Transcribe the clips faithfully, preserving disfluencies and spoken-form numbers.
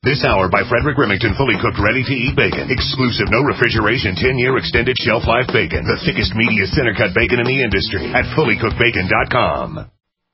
This hour by Frederick Remington, fully cooked, ready-to-eat bacon. Exclusive, no refrigeration, ten-year extended shelf life bacon. The thickest, meatiest, center-cut bacon in the industry at fully cooked bacon dot com.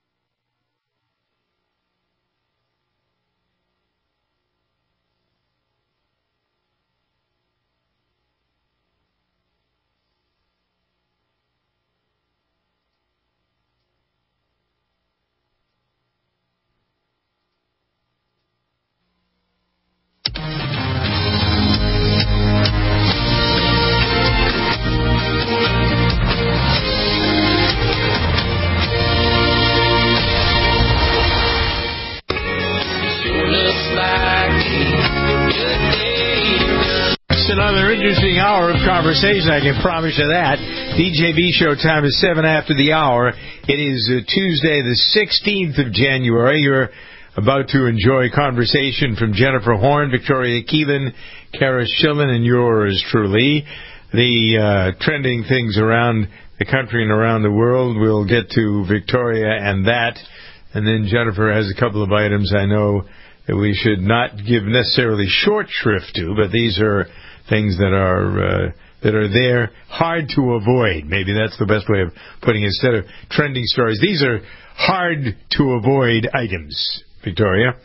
Interesting hour of conversation, I can promise you that. D J B show time is seven after the hour. It is uh, Tuesday, the sixteenth of January. You're about to enjoy conversation from Jennifer Horn, Victoria Keelan, Kara Schillen, and yours truly. The uh, trending things around the country and around the world. We'll get to Victoria and that. And then Jennifer has a couple of items I know that we should not give necessarily short shrift to, but these are things that are uh, that are there, hard to avoid. Maybe that's the best way of putting it. Instead of trending stories, these are hard to avoid items. Victoria?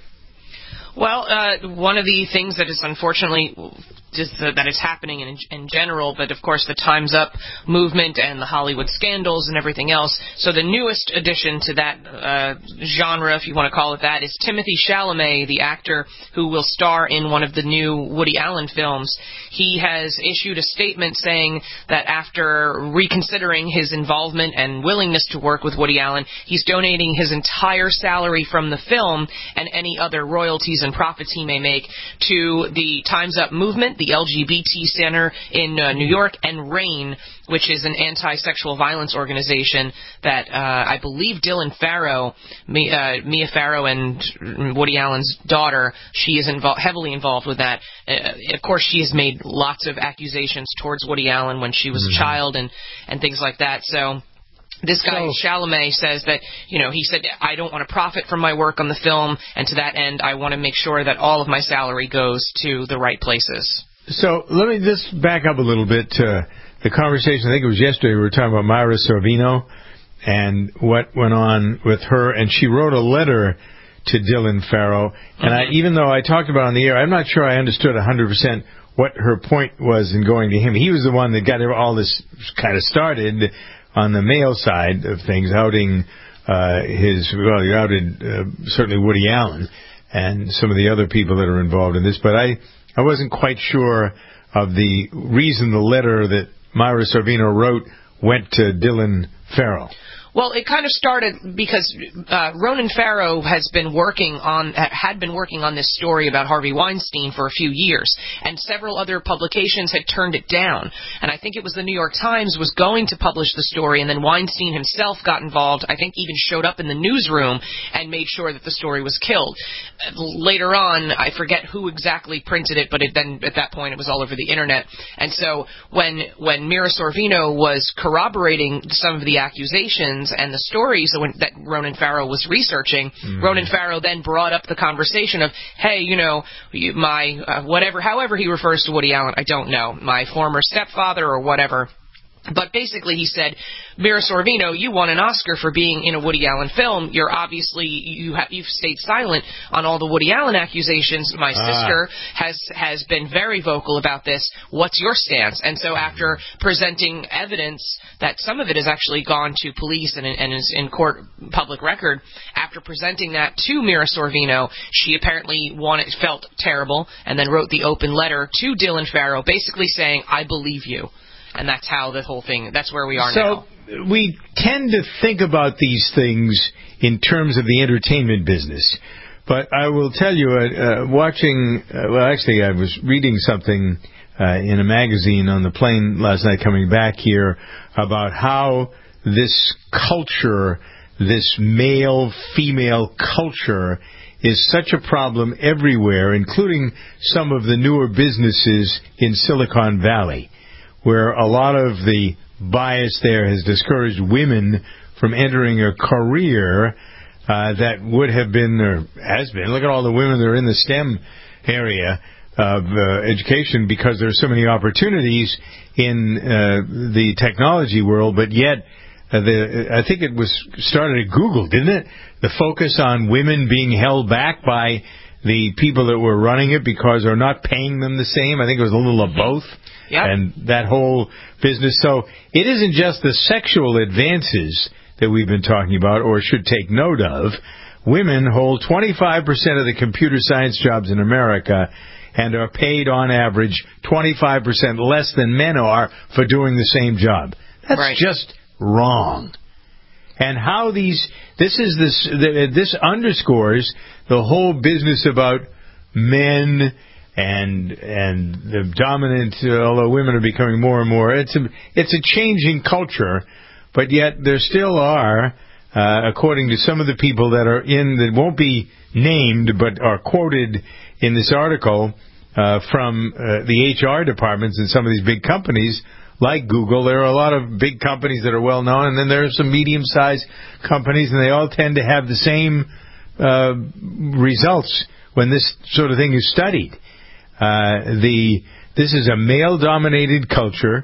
Well, uh, one of the things that is unfortunately just uh, that is happening in, in general, but of course the Time's Up movement and the Hollywood scandals and everything else. So the newest addition to that uh, genre, if you want to call it that, is Timothée Chalamet, the actor who will star in one of the new Woody Allen films. He has issued a statement saying that after reconsidering his involvement and willingness to work with Woody Allen, he's donating his entire salary from the film and any other royalties and profits he may make to the Time's Up movement, the L G B T Center in uh, New York, and RAINN, which is an anti-sexual violence organization that uh, I believe Dylan Farrow, Mia, uh, Mia Farrow and Woody Allen's daughter, she is invo- heavily involved with that. Uh, of course, she has made lots of accusations towards Woody Allen when she was mm-hmm. a child and, and things like that. So this guy, so, Chalamet, says that, you know, he said, I don't want to profit from my work on the film, and to that end, I want to make sure that all of my salary goes to the right places. So let me just back up a little bit to the conversation. I think it was yesterday we were talking about Myra Sorvino and what went on with her, and she wrote a letter to Dylan Farrow, and mm-hmm. I, even though I talked about it on the air, I'm not sure I understood one hundred percent what her point was in going to him. He was the one that got all this kind of started on the male side of things, outing uh, his, well, he outed uh, certainly Woody Allen and some of the other people that are involved in this, but I, I wasn't quite sure of the reason the letter that Myra Sorvino wrote went to Dylan Farrow. Well, it kind of started because uh, Ronan Farrow has been working on had been working on this story about Harvey Weinstein for a few years, and several other publications had turned it down. And I think it was the New York Times was going to publish the story, and then Weinstein himself got involved. I think even showed up in the newsroom and made sure that the story was killed. Later on, I forget who exactly printed it, but it then at that point it was all over the internet. And so when when Mira Sorvino was corroborating some of the accusations and the stories that Ronan Farrow was researching, mm. Ronan Farrow then brought up the conversation of, hey, you know, my uh, whatever, however he refers to Woody Allen, I don't know, my former stepfather or whatever. But basically he said, Mira Sorvino, you won an Oscar for being in a Woody Allen film. You're obviously, you have, you've stayed silent on all the Woody Allen accusations. My ah. sister has has been very vocal about this. What's your stance? And so after presenting evidence that some of it has actually gone to police and, and is in court public record, after presenting that to Mira Sorvino, she apparently wanted, felt terrible and then wrote the open letter to Dylan Farrow basically saying, I believe you. And that's how the whole thing, that's where we are so, now. So we tend to think about these things in terms of the entertainment business. But I will tell you, uh, uh, watching, uh, well, actually, I was reading something uh, in a magazine on the plane last night coming back here about how this culture, this male-female culture, is such a problem everywhere, including some of the newer businesses in Silicon Valley, where a lot of the bias there has discouraged women from entering a career uh, that would have been, or has been. Look at all the women that are in the STEM area of uh, education because there are so many opportunities in uh, the technology world, but yet uh, the I think it was started at Google, didn't it? The focus on women being held back by the people that were running it because they're not paying them the same. I think it was a little of both. Yep. And that whole business. So it isn't just the sexual advances that we've been talking about or should take note of. Women hold twenty-five percent of the computer science jobs in America and are paid on average twenty-five percent less than men are for doing the same job. That's right. just wrong. And how these, this is this, this underscores the whole business about men and and the dominant, uh, although women are becoming more and more, it's a, it's a changing culture, but yet there still are, uh, according to some of the people that are in, that won't be named, but are quoted in this article uh, from uh, the H R departments in some of these big companies, like Google. There are a lot of big companies that are well known, and then there are some medium-sized companies, and they all tend to have the same uh, results when this sort of thing is studied. Uh, the this is a male-dominated culture,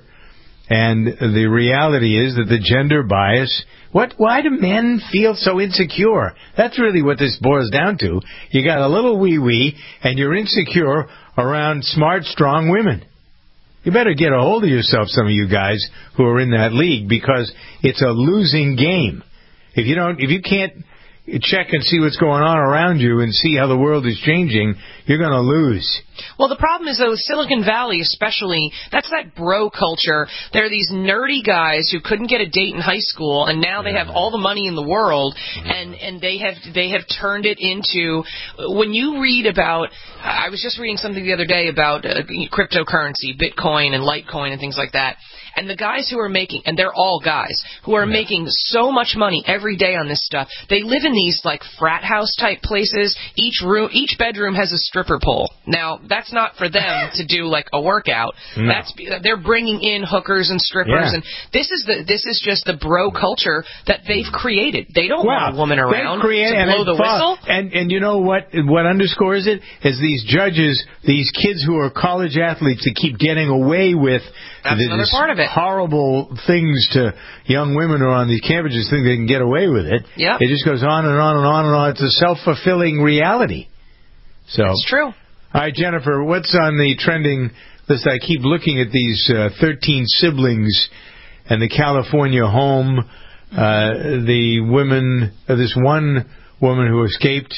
and the reality is that the gender bias. What? Why do men feel so insecure? That's really what this boils down to. You got a little wee-wee, and you're insecure around smart, strong women. You better get a hold of yourself, some of you guys who are in that league, because it's a losing game. If you don't, if you can't check and see what's going on around you and see how the world is changing, you're going to lose. Well, the problem is, though, Silicon Valley especially, that's that bro culture. There are these nerdy guys who couldn't get a date in high school, and now they have all the money in the world, and, and they have they have turned it into, when you read about, I was just reading something the other day about uh, cryptocurrency, Bitcoin and Litecoin and things like that. And the guys who are making, and they're all guys, who are yeah. making so much money every day on this stuff, they live in these, like, frat house-type places. Each room, each bedroom has a stripper pole. Now, that's not for them to do, like, a workout. No. That's They're bringing in hookers and strippers, yeah. and this is the this is just the bro culture that they've created. They don't well, want a woman around create, to blow the whistle. And, and you know what, what underscores it? Is these judges, these kids who are college athletes that keep getting away with That's the, another part of it. horrible things to young women who are on these campuses think they can get away with it. Yep. It just goes on and on and on and on. It's a self-fulfilling reality. So That's true. All right, Jennifer, what's on the trending list? I keep looking at these uh, thirteen siblings and the California home, uh, the women, uh, this one woman who escaped,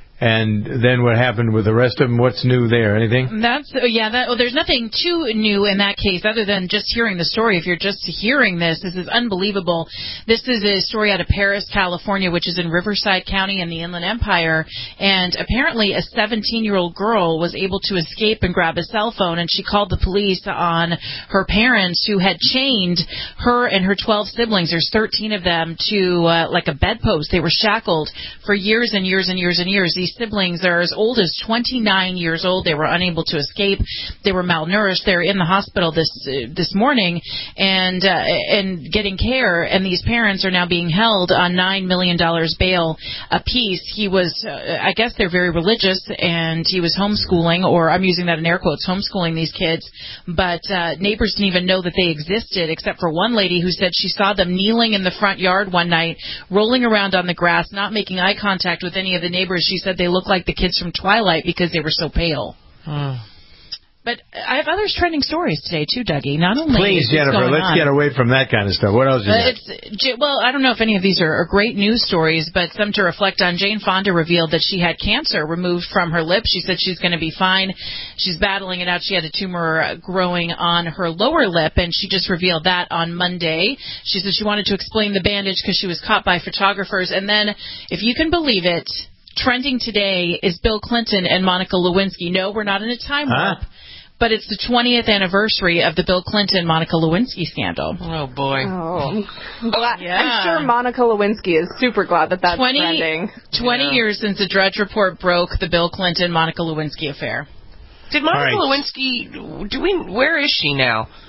and then what happened with the rest of them? What's new there? Anything? That's yeah. That, well, there's nothing too new in that case, other than just hearing the story. If you're just hearing this, this is unbelievable. This is a story out of Paris, California, which is in Riverside County in the Inland Empire. And apparently, a seventeen-year-old girl was able to escape and grab a cell phone, and she called the police on her parents, who had chained her and her twelve siblings. There's thirteen of them to uh, like a bedpost. They were shackled for years and years and years and years. These siblings are as old as twenty-nine years old. They were unable to escape. They were malnourished. They're in the hospital this uh, this morning and uh, and getting care. And these parents are now being held on nine million dollars bail apiece. He was, uh, I guess, they're very religious, and he was homeschooling, or I'm using that in air quotes, homeschooling these kids. But uh, neighbors didn't even know that they existed, except for one lady who said she saw them kneeling in the front yard one night, rolling around on the grass, not making eye contact with any of the neighbors. She said they looked like the kids from Twilight because they were so pale. Hmm. But I have other trending stories today, too, Dougie. Not only Please, is this Jennifer, going let's on, get away from that kind of stuff. What else is uh, there? it's, well, I don't know if any of these are, are great news stories, but some to reflect on. Jane Fonda revealed that she had cancer removed from her lip. She said she's going to be fine. She's battling it out. She had a tumor growing on her lower lip, and she just revealed that on Monday. She said she wanted to explain the bandage because she was caught by photographers. And then, if you can believe it, trending today is Bill Clinton and Monica Lewinsky. No, we're not in a time warp. Huh? But it's the twentieth anniversary of the Bill Clinton-Monica Lewinsky scandal. Oh, boy. Oh. Glad, yeah. I'm sure Monica Lewinsky is super glad that that's twenty, trending. twenty yeah. years since the Drudge Report broke the Bill Clinton-Monica Lewinsky affair. Did Monica right. Lewinsky, do we, where is she now?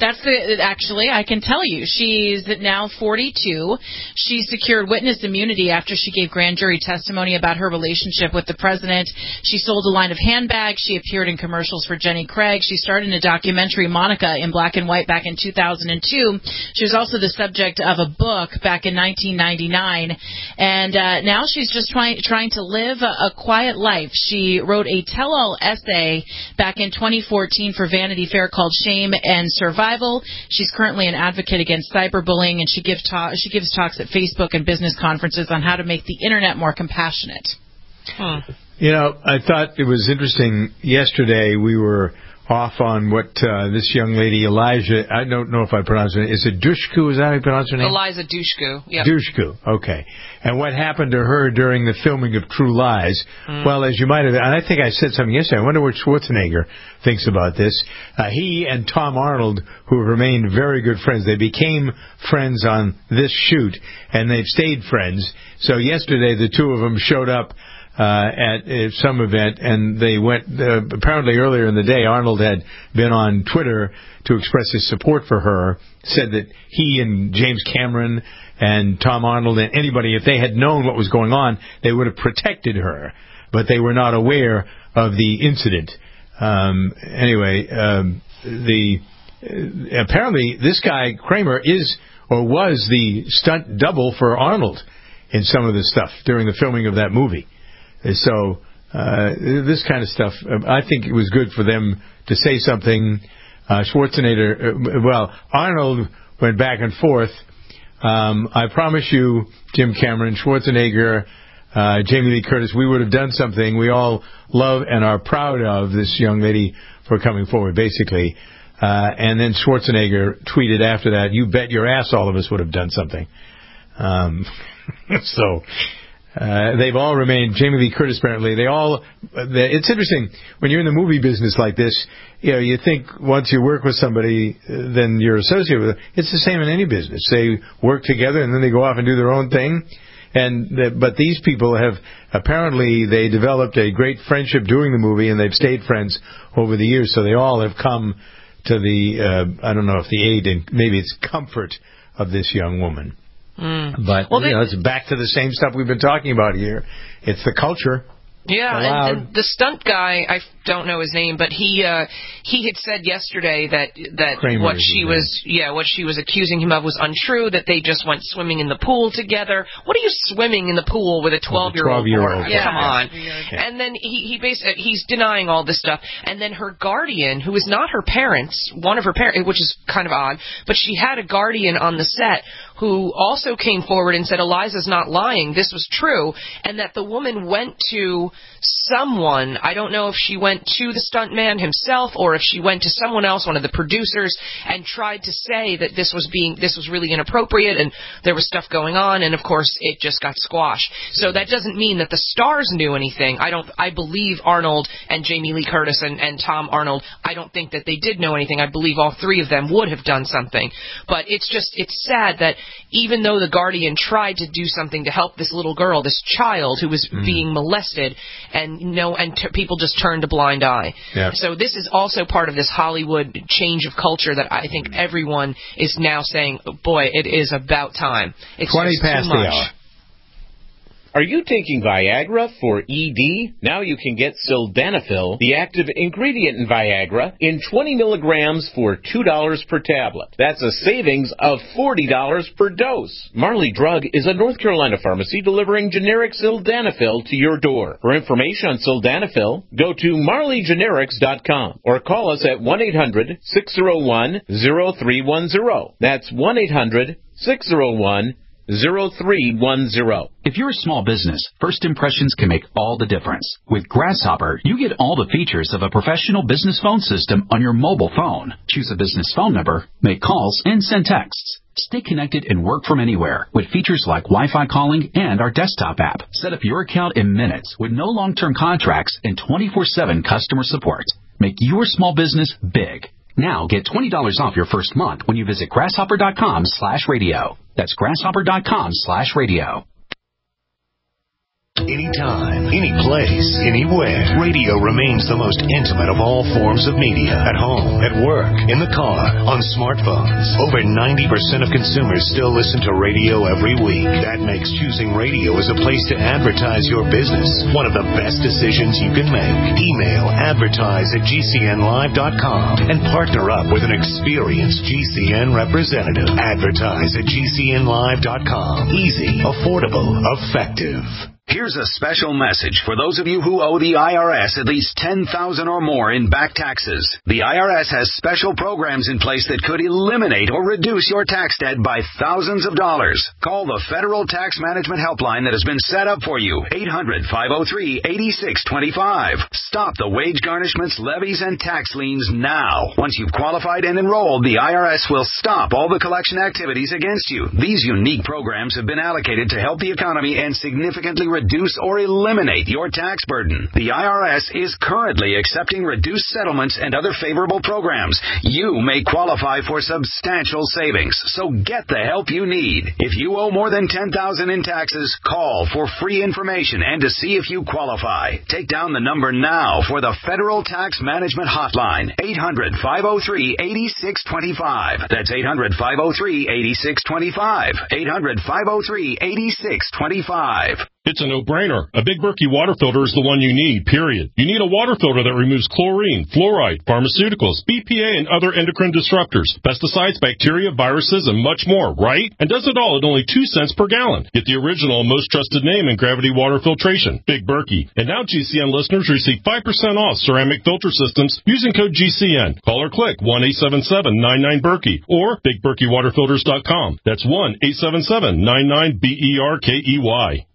That's it, actually, I can tell you. She's now forty-two. She secured witness immunity after she gave grand jury testimony about her relationship with the president. She sold a line of handbags. She appeared in commercials for Jenny Craig. She starred in a documentary, Monica, in black and white back in two thousand two. She was also the subject of a book back in nineteen ninety-nine. And uh, now she's just trying trying to live a, a quiet life. She wrote a tell-all essay back in twenty fourteen for Vanity Fair called Shame and Survival. She's currently an advocate against cyberbullying, and she gives ta- she gives talks at Facebook and business conferences on how to make the internet more compassionate. Hmm. You know, I thought it was interesting. Yesterday we were off on what uh, this young lady, Elijah, I don't know if I pronounced it. Is it Dushku? Is that how you pronounce her name? Eliza Dushku. Yep. Dushku, okay. And what happened to her during the filming of True Lies? Mm. Well, as you might have, and I think I said something yesterday, I wonder what Schwarzenegger thinks about this. Uh, he and Tom Arnold, who have remained very good friends, they became friends on this shoot, and they've stayed friends. So yesterday the two of them showed up Uh, at uh, some event, and they went, uh, apparently earlier in the day, Arnold had been on Twitter to express his support for her, said that he and James Cameron and Tom Arnold and anybody, if they had known what was going on, they would have protected her, but they were not aware of the incident. Um, anyway, um, the uh, apparently this guy, Kramer, is or was the stunt double for Arnold in some of the stuff during the filming of that movie. So uh, this kind of stuff, I think it was good for them to say something. Uh, Schwarzenegger, uh, well, Arnold went back and forth. Um, I promise you, Jim Cameron, Schwarzenegger, uh, Jamie Lee Curtis, we would have done something we all love and are proud of this young lady for coming forward, basically. Uh, and then Schwarzenegger tweeted after that, you bet your ass all of us would have done something. Um, so... Uh, they've all remained, Jamie Lee Curtis apparently, they all, it's interesting, when you're in the movie business like this, you know, you think once you work with somebody, uh, then you're associated with them. It's the same in any business. They work together and then they go off and do their own thing. And, the, but these people have, apparently they developed a great friendship doing the movie and they've stayed friends over the years, so they all have come to the, uh, I don't know if the aid and maybe it's comfort of this young woman. Mm. But, well, you they, know, it's back to the same stuff we've been talking about here. It's the culture. Yeah, and, and the stunt guy, I don't know his name, but he uh, he had said yesterday that that Kramer what she was yeah what she was accusing him of was untrue. That they just went swimming in the pool together. What are you swimming in the pool with a twelve-year-old? twelve-year-old. Yeah, come on. Yeah. And then he he basically he's denying all this stuff. And then her guardian, who is not her parents, one of her parents, which is kind of odd, but she had a guardian on the set who also came forward and said Eliza's not lying. This was true, and that the woman went to someone. I don't know if she went to the stuntman himself or if she went to someone else, one of the producers, and tried to say that this was being this was really inappropriate and there was stuff going on, and of course it just got squashed. So that doesn't mean that the stars knew anything. I don't. I believe Arnold and Jamie Lee Curtis and, and Tom Arnold. I don't think that they did know anything. I believe all three of them would have done something. But it's just it's sad that even though the guardian tried to do something to help this little girl, this child who was mm. being molested, and no, and t- people just turned a blind eye. Yeah. So this is also part of this Hollywood change of culture that I think everyone is now saying, boy, it is about time. It's twenty past the hour. Are you taking Viagra for E D? Now you can get Sildenafil, the active ingredient in Viagra, in twenty milligrams for two dollars per tablet. That's a savings of forty dollars per dose. Marley Drug is a North Carolina pharmacy delivering generic Sildenafil to your door. For information on Sildenafil, go to marley generics dot com or call us at one eight hundred six oh one oh three one oh. That's one eight hundred six oh one oh three one oh. If you're a small business, first impressions can make all the difference. With Grasshopper, you get all the features of a professional business phone system on your mobile phone. Choose a business phone number, make calls, and send texts. Stay connected and work from anywhere with features like Wi-Fi calling and our desktop app. Set up your account in minutes with no long-term contracts and twenty-four seven customer support. Make your small business big. Now get twenty dollars off your first month when you visit grasshopper.com slash radio. That's grasshopper.com slash radio. Anytime, any place, anywhere, radio remains the most intimate of all forms of media. At home, at work, in the car, on smartphones. Over ninety percent of consumers still listen to radio every week. That makes choosing radio as a place to advertise your business one of the best decisions you can make. Email advertise at G C N live dot com and partner up with an experienced G C N representative. Advertise at G C N live dot com. Easy, affordable, effective. Here's a special message for those of you who owe the I R S at least ten thousand dollars or more in back taxes. The I R S has special programs in place that could eliminate or reduce your tax debt by thousands of dollars. Call the Federal Tax Management Helpline that has been set up for you, eight hundred, five oh three, eight six two five. Stop the wage garnishments, levies, and tax liens now. Once you've qualified and enrolled, the I R S will stop all the collection activities against you. These unique programs have been allocated to help the economy and significantly reduce or eliminate your tax burden. The I R S is currently accepting reduced settlements and other favorable programs. You may qualify for substantial savings, so get the help you need. If you owe more than ten thousand dollars in taxes, call for free information and to see if you qualify. Take down the number now for the Federal Tax Management Hotline, eight hundred, five oh three, eight six two five. That's eight hundred, five oh three, eight six two five. eight hundred, five oh three, eight six two five. It's a no-brainer. A Big Berkey water filter is the one you need, period. You need a water filter that removes chlorine, fluoride, pharmaceuticals, B P A, and other endocrine disruptors, pesticides, bacteria, viruses, and much more, right? And does it all at only two cents per gallon. Get the original, most trusted name in gravity water filtration, Big Berkey. And now G C N listeners receive five percent off ceramic filter systems using code G C N. Call or click one eight seven seven, nine nine, Berkey or big berkey water filters dot com. That's one eight seven seven, nine nine, B E R K E Y.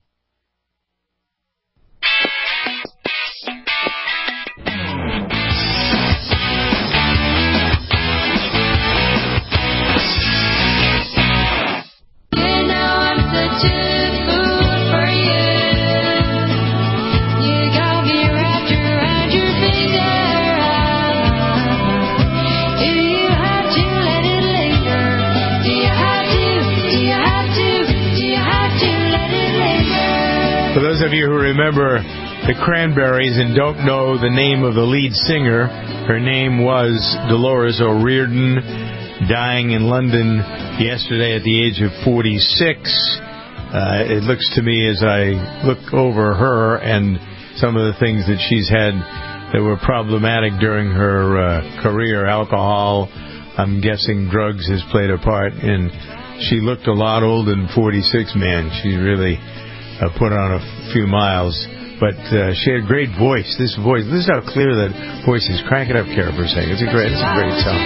For those of you who remember the Cranberries and don't know the name of the lead singer, her name was Dolores O'Riordan, dying in London yesterday at the age of forty-six. Uh, it looks to me, as I look over her and some of the things that she's had that were problematic during her uh, career, alcohol, I'm guessing drugs has played a part, and she looked a lot older than forty-six, man. She really uh, put on a few miles. But uh, she had a great voice. This voice, listen how clear that voice is. Crank it up, Kara, for a second. It's a great, it's a great song.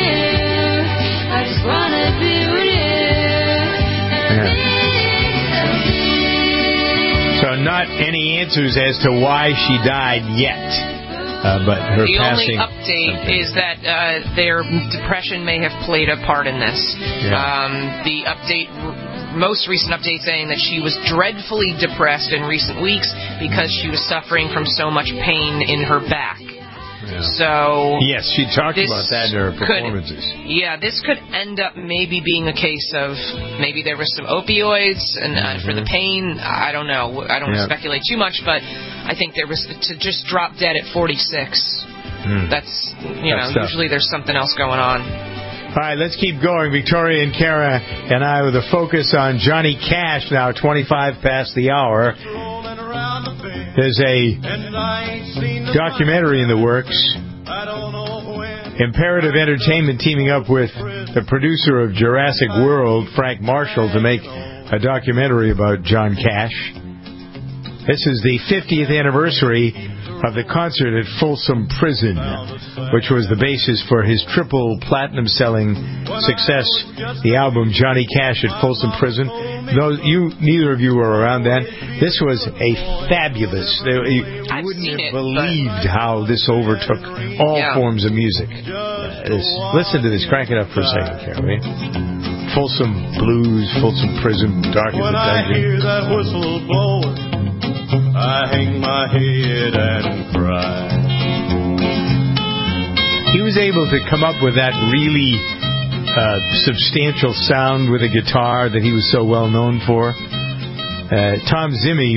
Yeah. So not any answers as to why she died yet. Uh, but her the passing. only update something. is that uh, their depression may have played a part in this. Yeah. Um, the update, most recent update, saying that she was dreadfully depressed in recent weeks because she was suffering from so much pain in her back. Yeah. So yes, she talked about that in her performances. Could, yeah, this could end up maybe being a case of maybe there was some opioids and uh, mm-hmm. for the pain. I don't know. I don't yeah. want to speculate too much, but I think there was to just drop dead at forty-six. Mm. That's you That's know tough. usually there's something else going on. All right, let's keep going. Victoria and Kara and I with a focus on Johnny Cash now, twenty-five past the hour. There's a documentary in the works. Imperative Entertainment teaming up with the producer of Jurassic World, Frank Marshall, to make a documentary about John Cash. This is the fiftieth anniversary of the concert at Folsom Prison, which was the basis for his triple platinum selling success, the album Johnny Cash at Folsom Prison. Those, you, neither of you were around then. This was a fabulous. You, you wouldn't have it, believed how this overtook all yeah. forms of music. Uh, this, listen to this. Crank it up for a second, Carrie. Folsom Blues, Folsom Prison, Dark in the Dungeon. When I hear that whistle blowing, I hang my head and cry. He was able to come up with that really uh, substantial sound with a guitar that he was so well known for. Uh, Tom Zimmy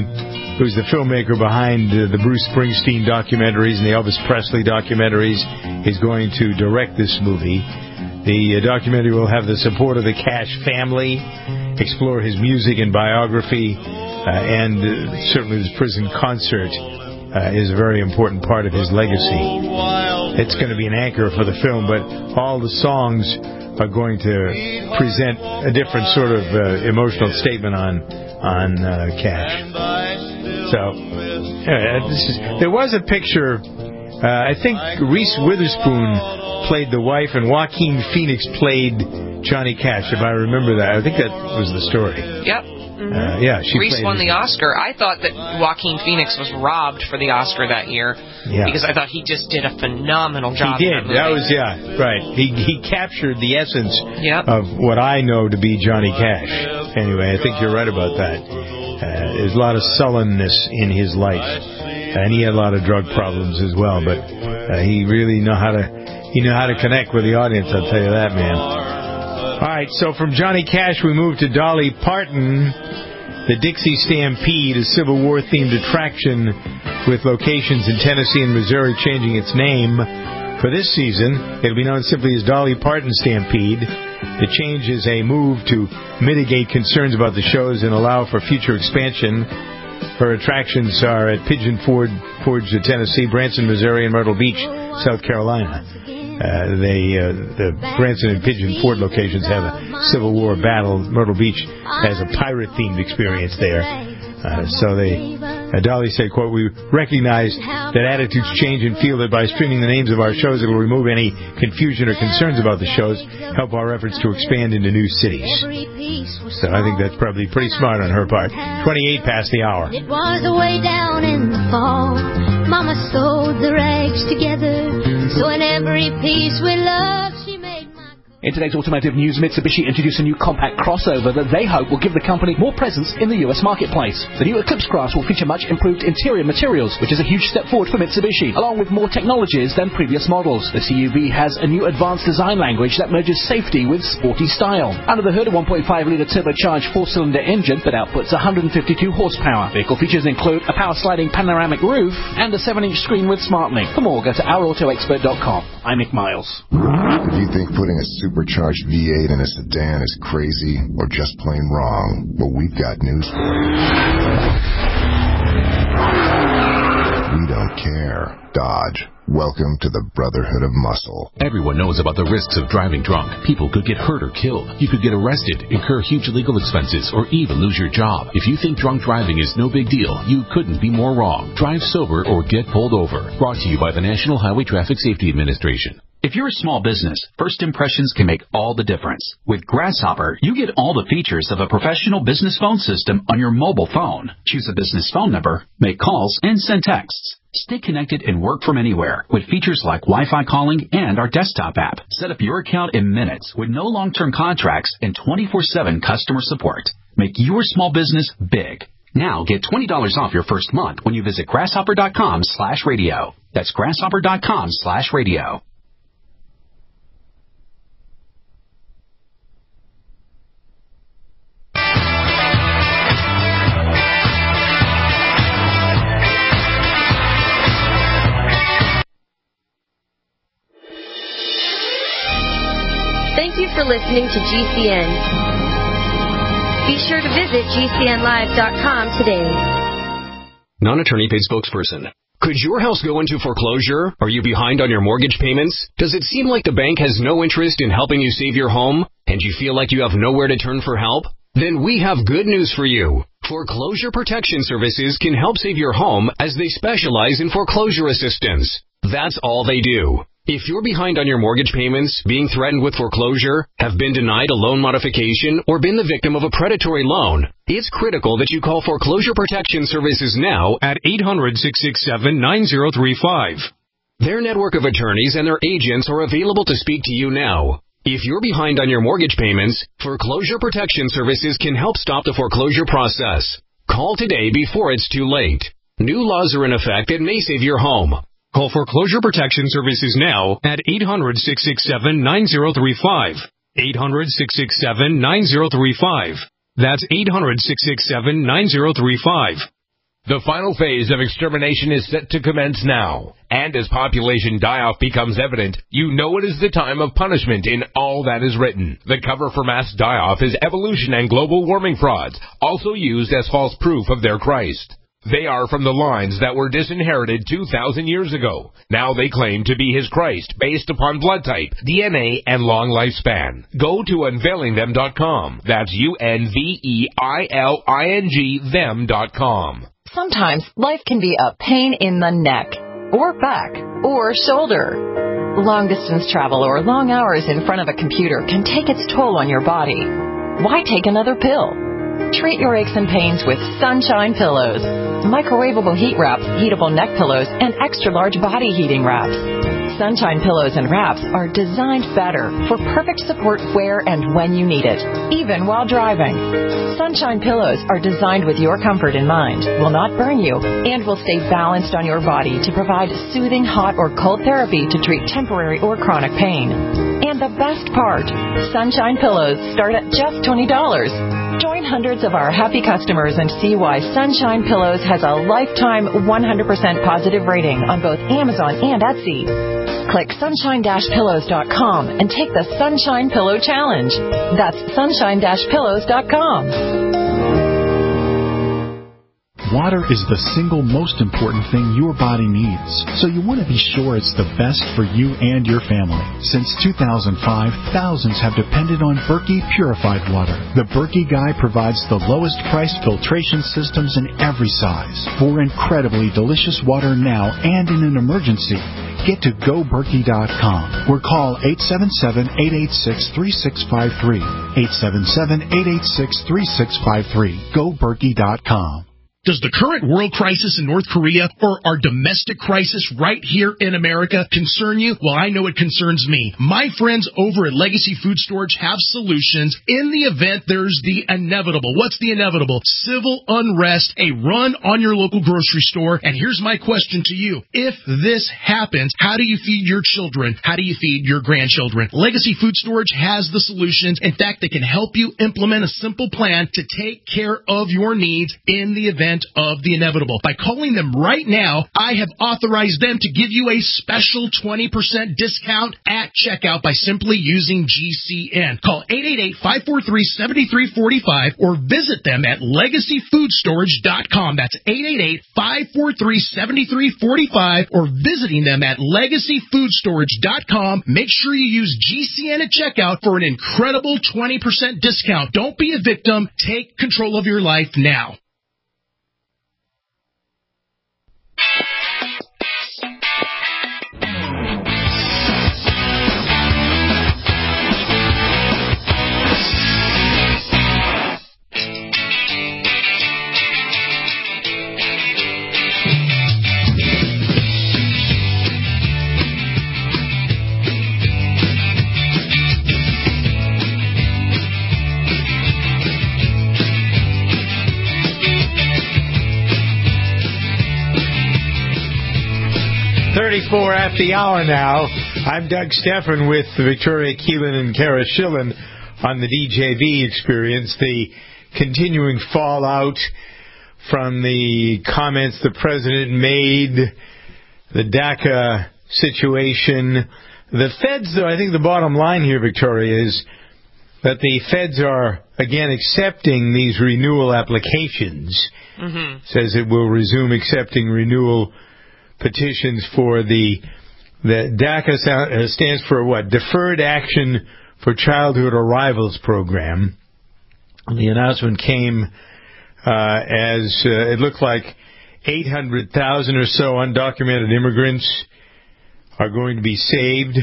who's the filmmaker behind uh, the Bruce Springsteen documentaries and the Elvis Presley documentaries, is going to direct this movie. The uh, documentary will have the support of the Cash family, explore his music and biography, uh, and uh, certainly his prison concert uh, is a very important part of his legacy. It's going to be an anchor for the film, but all the songs are going to present a different sort of uh, emotional statement on on uh, Cash. So, yeah, this is, there was a picture. Uh, I think Reese Witherspoon played the wife, and Joaquin Phoenix played Johnny Cash. If I remember that, I think that was the story. Yep. Uh, yeah, she Reese won the Oscar. I thought that Joaquin Phoenix was robbed for the Oscar that year yeah. because I thought he just did a phenomenal job. He did. In that, movie. that was yeah, right. He he captured the essence yep. of what I know to be Johnny Cash. Anyway, I think you're right about that. Uh, there's a lot of sullenness in his life, and he had a lot of drug problems as well. But uh, he really know how to he knew how to connect with the audience. I'll tell you that, man. All right, so from Johnny Cash, we move to Dolly Parton. The Dixie Stampede, a Civil War-themed attraction with locations in Tennessee and Missouri, changing its name. For this season, it'll be known simply as Dolly Parton Stampede. The change is a move to mitigate concerns about the shows and allow for future expansion. Her attractions are at Pigeon Forge, Forge, Tennessee, Branson, Missouri, and Myrtle Beach, South Carolina. Uh, they, uh, the Branson and Pigeon Forge locations have a Civil War battle. Myrtle Beach has a pirate-themed experience there. Uh, so they, uh, Dolly said, quote, "We recognize that attitudes change and feel that by streaming the names of our shows, it will remove any confusion or concerns about the shows, help our efforts to expand into new cities." So I think that's probably pretty smart on her part. twenty-eight past the hour. It was away down in the fall. Mama sewed the rags together, so in every piece we loved, she made my... In today's automotive news, Mitsubishi introduced a new compact crossover that they hope will give the company more presence in the U S marketplace. The new Eclipse Cross will feature much improved interior materials, which is a huge step forward for Mitsubishi, along with more technologies than previous models. The C U V has a new advanced design language that merges safety with sporty style. Under the hood, a one point five litre turbocharged four-cylinder engine that outputs one hundred fifty-two horsepower. Vehicle features include a power-sliding panoramic roof and a seven inch screen with SmartLink. For more, go to our auto expert dot com. I'm Mick Miles. If you think putting a supercharged V eight in a sedan is crazy or just plain wrong, well, we've got news for you. We don't care. Dodge. Welcome to the Brotherhood of Muscle. Everyone knows about the risks of driving drunk. People could get hurt or killed. You could get arrested, incur huge legal expenses, or even lose your job. If you think drunk driving is no big deal, you couldn't be more wrong. Drive sober or get pulled over. Brought to you by the National Highway Traffic Safety Administration. If you're a small business, first impressions can make all the difference. With Grasshopper, you get all the features of a professional business phone system on your mobile phone. Choose a business phone number, make calls, and send texts. Stay connected and work from anywhere with features like Wi-Fi calling and our desktop app. Set up your account in minutes with no long-term contracts and twenty-four seven customer support. Make your small business big. Now get twenty dollars off your first month when you visit grasshopper dot com slash radio. That's grasshopper dot com slash radio. Thank you for listening to G C N. Be sure to visit G C N live dot com today. Non-attorney paid spokesperson. Could your house go into foreclosure? Are you behind on your mortgage payments? Does it seem like the bank has no interest in helping you save your home? And you feel like you have nowhere to turn for help? Then we have good news for you. Foreclosure Protection Services can help save your home as they specialize in foreclosure assistance. That's all they do. If you're behind on your mortgage payments, being threatened with foreclosure, have been denied a loan modification, or been the victim of a predatory loan, it's critical that you call Foreclosure Protection Services now at eight hundred, six six seven, nine zero three five. Their network of attorneys and their agents are available to speak to you now. If you're behind on your mortgage payments, Foreclosure Protection Services can help stop the foreclosure process. Call today before it's too late. New laws are in effect that may save your home. Call Foreclosure Protection Services now at eight hundred, six six seven, nine zero three five. eight hundred, six six seven, nine zero three five. That's eight hundred, six six seven, nine zero three five. The final phase of extermination is set to commence now. And as population die-off becomes evident, you know it is the time of punishment in all that is written. The cover for mass die-off is evolution and global warming frauds, also used as false proof of their Christ. They are from the lines that were disinherited two thousand years ago. Now they claim to be his Christ, based upon blood type, D N A, and long lifespan. Go to unveiling them dot com. That's U N V E I L I N G them dot com. Sometimes life can be a pain in the neck, or back, or shoulder. Long-distance travel or long hours in front of a computer can take its toll on your body. Why take another pill? Treat your aches and pains with Sunshine Pillows. Microwavable heat wraps, heatable neck pillows, and extra-large body heating wraps. Sunshine Pillows and wraps are designed better for perfect support where and when you need it, even while driving. Sunshine Pillows are designed with your comfort in mind, will not burn you, and will stay balanced on your body to provide soothing hot or cold therapy to treat temporary or chronic pain. And the best part, Sunshine Pillows start at just twenty dollars. Join hundreds of our happy customers and see why Sunshine Pillows has a lifetime one hundred percent positive rating on both Amazon and Etsy. Click sunshine dash pillows dot com and take the Sunshine Pillow Challenge. That's sunshine dash pillows dot com. Water is the single most important thing your body needs, so you want to be sure it's the best for you and your family. Since two thousand five, thousands have depended on Berkey purified water. The Berkey Guy provides the lowest priced filtration systems in every size. For incredibly delicious water now and in an emergency, get to go berkey dot com or call eight seven seven, eight eight six, three six five three. eight seven seven, eight eight six, three six five three. go berkey dot com. Does the current world crisis in North Korea or our domestic crisis right here in America concern you? Well, I know it concerns me. My friends over at Legacy Food Storage have solutions in the event there's the inevitable. What's the inevitable? Civil unrest, a run on your local grocery store. And here's my question to you. If this happens, how do you feed your children? How do you feed your grandchildren? Legacy Food Storage has the solutions. In fact, they can help you implement a simple plan to take care of your needs in the event of the inevitable. By calling them right now, I have authorized them to give you a special twenty percent discount at checkout by simply using G C N. Call eight eight eight, five four three, seven three four five or visit them at legacy food storage dot com. That's eight eight eight, five four three, seven three four five or visiting them at legacy food storage dot com. Make sure you use G C N at checkout for an incredible twenty percent discount. Don't be a victim. Take control of your life now. thirty-four after the hour now. I'm Doug Stephan with Victoria Keelan and Kara Schillen on the D J V experience. The continuing fallout from the comments the president made, the DACA situation. The feds, though, I think the bottom line here, Victoria, is that the feds are, again, accepting these renewal applications. Mm-hmm. Says it will resume accepting renewal petitions for the the DACA stands for what? Deferred Action for Childhood Arrivals Program. The announcement came uh, as uh, it looked like eight hundred thousand or so undocumented immigrants are going to be saved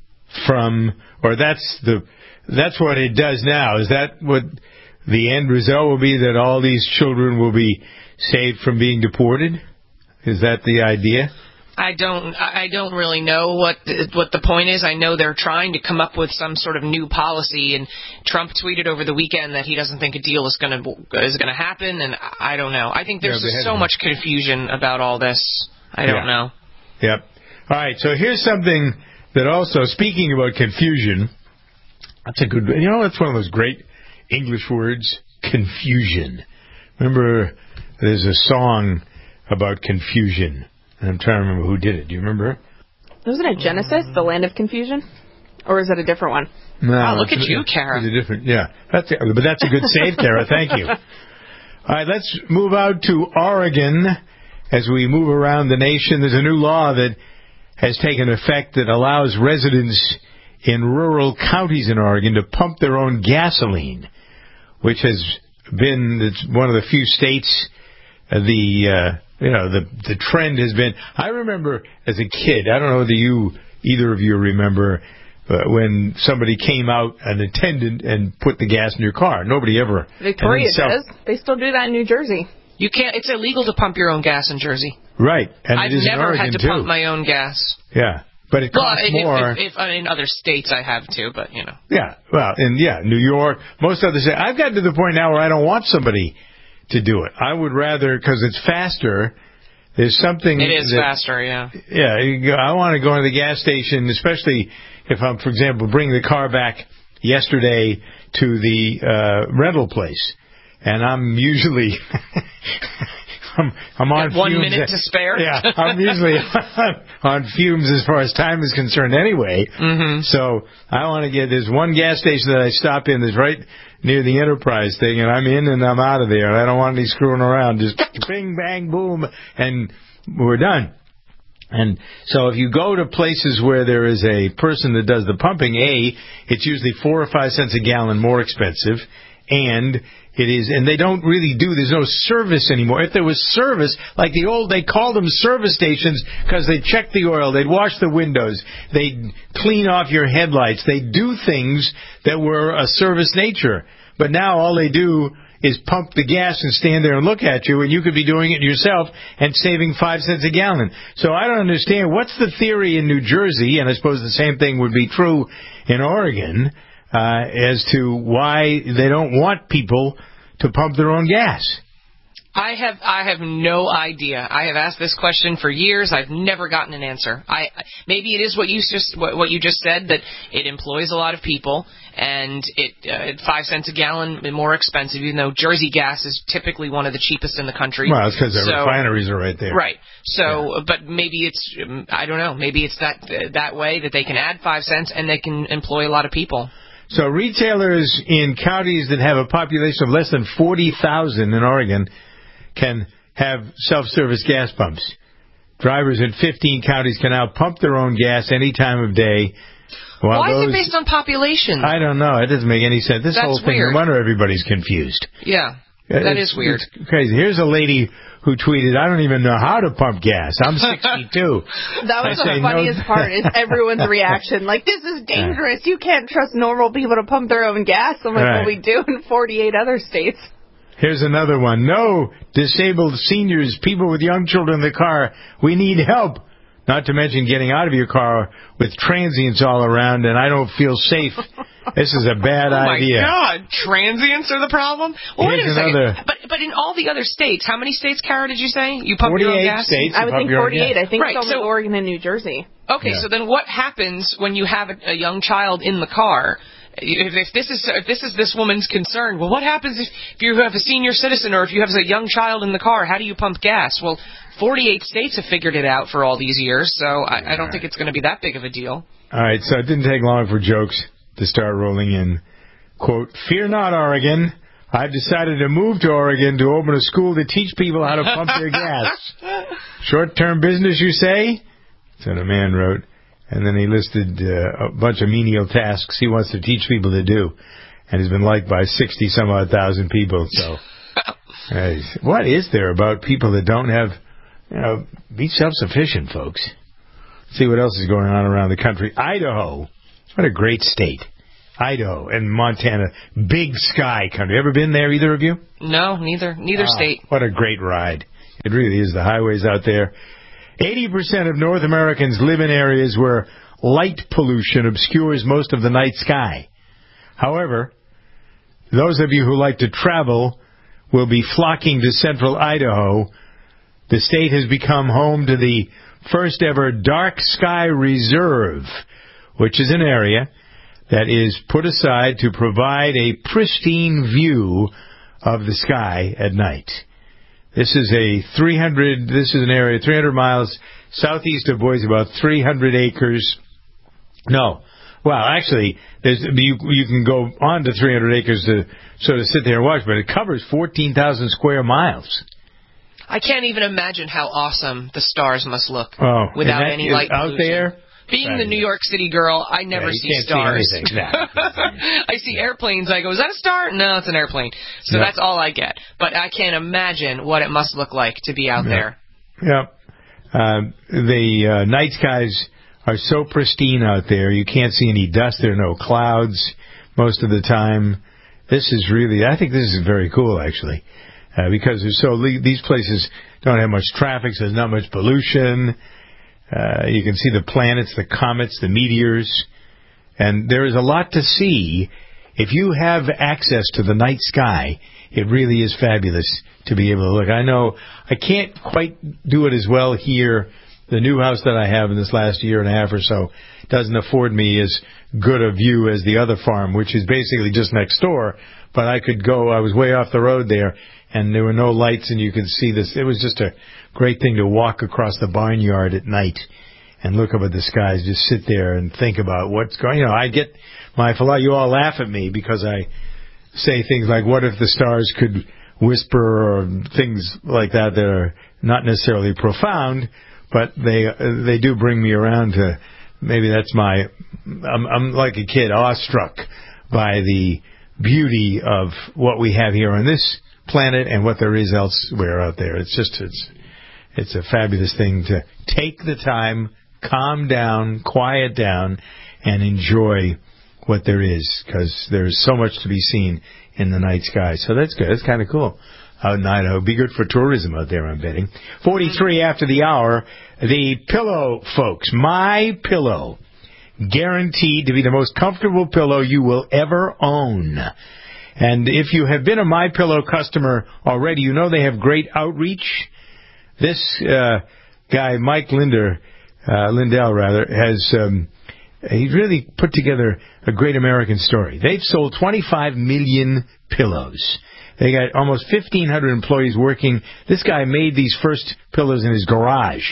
from, or that's the that's what it does now. Is that what the end result will be, that all these children will be saved from being deported? Is that the idea? I don't. I don't really know what the, what the point is. I know they're trying to come up with some sort of new policy, and Trump tweeted over the weekend that he doesn't think a deal is going to is going to happen. And I don't know. I think there's yeah, just so much confusion about all this. I don't yeah. know. Yep. All right. So here's something that also, speaking about confusion, that's a good. You know, that's one of those great English words, confusion. Remember, there's a song about confusion. And I'm trying to remember who did it. Do you remember? Wasn't it Genesis, the land of confusion? Or is it a different one? No, wow, look at a, you, Kara. It's a different, yeah. That's a, but that's a good save, Kara. Thank you. All right, let's move out to Oregon. As we move around the nation, there's a new law that has taken effect that allows residents in rural counties in Oregon to pump their own gasoline, which has been it's one of the few states uh, the uh, you know the the trend has been. I remember as a kid, I don't know whether you either of you remember uh, when somebody came out, an attendant, and put the gas in your car. Nobody ever. Victoria self- does. They still do that in New Jersey. You can't. It's illegal to pump your own gas in Jersey. Right, and I've it is never in Oregon had to too. pump my own gas. Yeah, but it costs well, if, more. If, if, if, in other states I have to, but you know. Yeah, well, and yeah, New York, most other states. I've gotten to the point now where I don't want somebody to do it. I would rather, because it's faster. There's something. It is that, faster, yeah. Yeah, you go, I want to go to the gas station, especially if I'm, for example, bringing the car back yesterday to the uh, rental place, and I'm usually. I'm, I'm on one fumes. minute to spare. Yeah, I'm usually on, on fumes as far as time is concerned anyway. Mm-hmm. So I want to get, there's one gas station that I stop in that's right near the Enterprise thing, and I'm in and I'm out of there. And I don't want any screwing around. Just bing, bang, boom, and we're done. And so if you go to places where there is a person that does the pumping, A, it's usually four or five cents a gallon more expensive, and it is, and they don't really do, there's no service anymore. If there was service, like the old, they called them service stations because they'd check the oil, they'd wash the windows, they'd clean off your headlights, they'd do things that were a service nature. But now all they do is pump the gas and stand there and look at you, and you could be doing it yourself and saving five cents a gallon. So I don't understand, what's the theory in New Jersey, and I suppose the same thing would be true in Oregon, Uh, as to why they don't want people to pump their own gas. I have I have no idea. I have asked this question for years. I've never gotten an answer. I maybe it is what you just what, what you just said, that it employs a lot of people, and it uh, five cents a gallon more expensive, even though Jersey gas is typically one of the cheapest in the country. Well, it's because the so, refineries are right there. Right. So, yeah. But maybe it's I don't know. Maybe it's that that way that they can add five cents and they can employ a lot of people. So retailers in counties that have a population of less than forty thousand in Oregon can have self-service gas pumps. Drivers in fifteen counties can now pump their own gas any time of day. While Why those, is it based on population? I don't know. It doesn't make any sense. This That's whole thing, weird. no wonder everybody's confused. Yeah, that it's, is weird. It's crazy. Here's a lady who tweeted, I don't even know how to pump gas. I'm sixty-two. That was I the funniest no. part is everyone's reaction. Like, this is dangerous. You can't trust normal people to pump their own gas. I'm like, right. well, we do in forty-eight other states. Here's another one. No, disabled seniors, people with young children in the car, we need help. Not to mention getting out of your car with transients all around, and I don't feel safe. This is a bad oh idea. Oh, my God. Transients are the problem? Well, wait a second. Another... But, but in all the other states, how many states, Kara, did you say? You pump your own gas? States I would think forty-eight. I think right, so, so Oregon and New Jersey. Okay, yeah. So then what happens when you have a, a young child in the car? If, if this is if this is this woman's concern, well, what happens if, if you have a senior citizen or if you have a young child in the car? How do you pump gas? Well, forty-eight states have figured it out for all these years, so I, I don't think it's going to be that big of a deal. All right, so it didn't take long for jokes to start rolling in. Quote, fear not, Oregon. I've decided to move to Oregon to open a school to teach people how to pump their gas. Short-term business, you say? That's what a man wrote. And then he listed uh, a bunch of menial tasks he wants to teach people to do. And he's been liked by sixty-some-odd thousand people. So, uh, what is there about people that don't have, you know, be self-sufficient, folks? Let's see what else is going on around the country. Idaho. What a great state. Idaho and Montana. Big sky country. Ever been there, either of you? No, neither. Neither oh, state. What a great ride. It really is. The highways out there. eighty percent of North Americans live in areas where light pollution obscures most of the night sky. However, those of you who like to travel will be flocking to central Idaho. The state has become home to the first ever Dark Sky Reserve, which is an area that is put aside to provide a pristine view of the sky at night. This is a three hundred, this is an area three hundred miles southeast of Boise, about three hundred acres. No. Well, actually, there's, you, you can go on to three hundred acres to sort of sit there and watch, but it covers fourteen thousand square miles. I can't even imagine how awesome the stars must look oh, without that, any light out pollution. there. Being right. the New York City girl, I never yeah, see can't stars. See anything. Nah. I see airplanes. I go, is that a star? No, it's an airplane. So yep. that's all I get. But I can't imagine what it must look like to be out yep. there. Yep. Uh, the uh, night skies are so pristine out there. You can't see any dust. There are no clouds most of the time. This is really, I think this is very cool, actually, uh, because there's so these places don't have much traffic, so there's not much pollution. Uh, you can see the planets, the comets, the meteors, and there is a lot to see. If you have access to the night sky, it really is fabulous to be able to look. I know I can't quite do it as well here. The new house that I have in this last year and a half or so doesn't afford me as good a view as the other farm, which is basically just next door. But I could go, I was way off the road there, and there were no lights, and you could see this. It was just a great thing to walk across the barnyard at night and look up at the skies, just sit there and think about what's going on. You know, I get my philosophy. You all laugh at me because I say things like, what if the stars could whisper, or things like that that are not necessarily profound, but they they do bring me around to, maybe that's my, I'm, I'm like a kid, awestruck by the beauty of what we have here on this planet and what there is elsewhere out there. It's just, it's, it's a fabulous thing to take the time, calm down, quiet down, and enjoy what there is, because there's so much to be seen in the night sky. So that's good. That's kind of cool. Out in Idaho. Be good for tourism out there, I'm betting. forty-three after the hour, the pillow folks. My Pillow. Guaranteed to be the most comfortable pillow you will ever own. And if you have been a My Pillow customer already, you know they have great outreach. This uh, guy, Mike Linder, uh, Lindell rather, has um, he really put together a great American story. They've sold twenty-five million pillows. They got almost fifteen hundred employees working. This guy made these first pillows in his garage.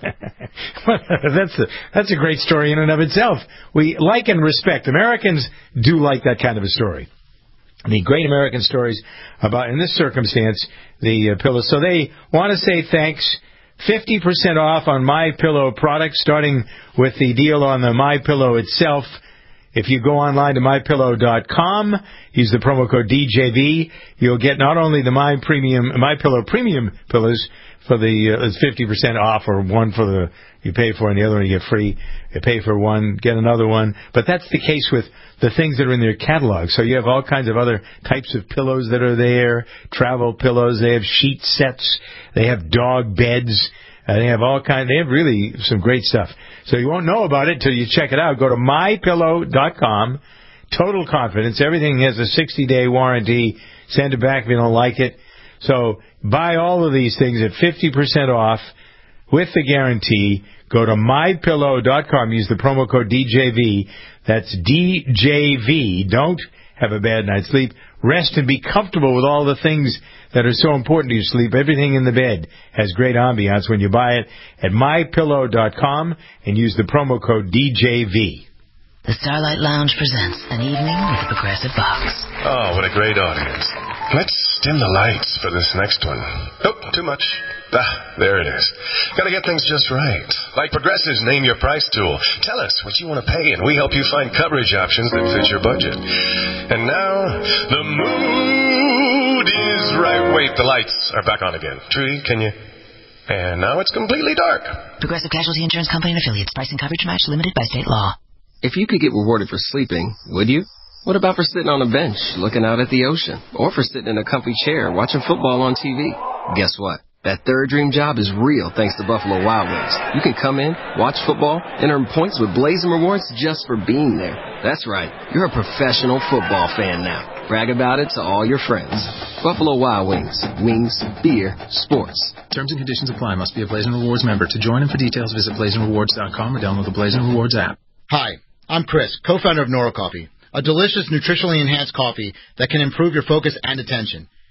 that's a, that's a great story in and of itself. We like and respect. Americans do like that kind of a story. The great American stories about, in this circumstance, the uh, pillows. So they want to say thanks. fifty percent off on My Pillow products, starting with the deal on the My Pillow itself. If you go online to my pillow dot com, use the promo code D J V, you'll get not only the My Premium, My Pillow Premium pillows for the uh, it's fifty percent off, or one for the you pay for, and the other one you get free. You pay for one, get another one. But that's the case with the things that are in their catalog. So you have all kinds of other types of pillows that are there, travel pillows. They have sheet sets. They have dog beds. Uh, they have all kinds. They have really some great stuff. So you won't know about it till you check it out. Go to my pillow dot com. Total confidence. Everything has a sixty-day warranty. Send it back if you don't like it. So buy all of these things at fifty percent off with the guarantee. Go to my pillow dot com. Use the promo code D J V. That's D J V. Don't have a bad night's sleep. Rest and be comfortable with all the things that are so important to your sleep. Everything in the bed has great ambiance when you buy it at my pillow dot com and use the promo code D J V. The Starlight Lounge presents an evening with a Progressive Box. Oh, what a great audience. Let's dim the lights for this next one. Nope, too much. Ah, there it is. Gotta get things just right. Like Progressive's Name Your Price tool. Tell us what you want to pay, and we help you find coverage options that fit your budget. And now, the mood is right. Wait, the lights are back on again. Tree, can you? And now it's completely dark. Progressive Casualty Insurance Company and Affiliates. Price and coverage match limited by state law. If you could get rewarded for sleeping, would you? What about for sitting on a bench, looking out at the ocean? Or for sitting in a comfy chair, watching football on T V? Guess what? That third dream job is real thanks to Buffalo Wild Wings. You can come in, watch football, and earn points with Blazing Rewards just for being there. That's right. You're a professional football fan now. Brag about it to all your friends. Buffalo Wild Wings. Wings, beer, sports. Terms and conditions apply. Must be a Blazing Rewards member. To join and for details, visit blazing rewards dot com or download the Blazing Rewards app. Hi, I'm Chris, co-founder of Nora Coffee, a delicious, nutritionally enhanced coffee that can improve your focus and attention.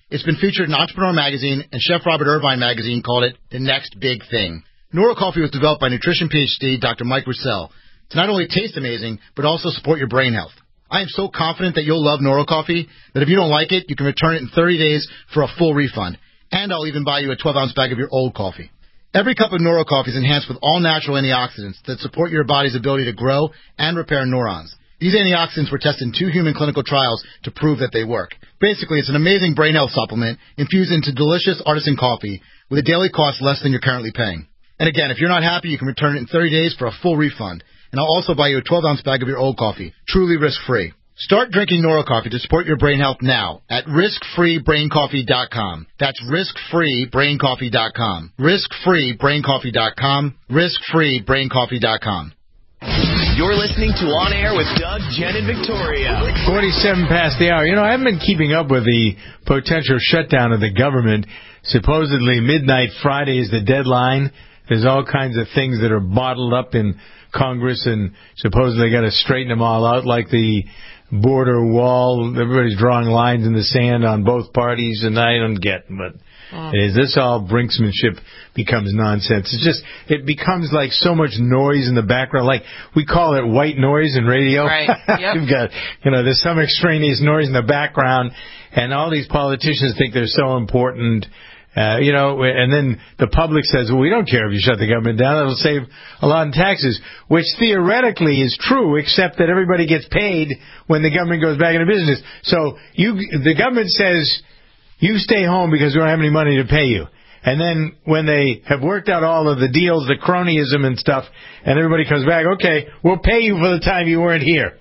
It's been featured in Entrepreneur Magazine, and Chef Robert Irvine Magazine called it the next big thing. Nora Coffee was developed by nutrition P H D Doctor Mike Roussel to not only taste amazing, but also support your brain health. I am so confident that you'll love Nora Coffee that if you don't like it, you can return it in thirty days for a full refund. And I'll even buy you a twelve-ounce bag of your old coffee. Every cup of Nora Coffee is enhanced with all-natural antioxidants that support your body's ability to grow and repair neurons. These antioxidants were tested in two human clinical trials to prove that they work. Basically, it's an amazing brain health supplement infused into delicious artisan coffee with a daily cost less than you're currently paying. And again, if you're not happy, you can return it in thirty days for a full refund. And I'll also buy you a twelve-ounce bag of your old coffee, truly risk-free. Start drinking Nora Coffee to support your brain health now at risk free brain coffee dot com. That's risk free brain coffee dot com. risk free brain coffee dot com. risk free brain coffee dot com. You're listening to On Air with Doug, Jen, and Victoria. forty-seven past the hour. You know, I haven't been keeping up with the potential shutdown of the government. Supposedly midnight Friday is the deadline. There's all kinds of things that are bottled up in Congress, and supposedly got to straighten them all out, like the border wall. Everybody's drawing lines in the sand on both parties, and I don't get. But oh. is this all brinksmanship becomes nonsense? It's just it becomes like so much noise in the background. Like we call it white noise in radio. Right. Yep. You've got you know there's some extraneous noise in the background, and all these politicians think they're so important. Uh, you know, and then the public says, well, we don't care if you shut the government down. It'll save a lot in taxes, which theoretically is true, except that everybody gets paid when the government goes back into business. So you, the government says, you stay home because we don't have any money to pay you. And then when they have worked out all of the deals, the cronyism and stuff, and everybody comes back, okay, we'll pay you for the time you weren't here.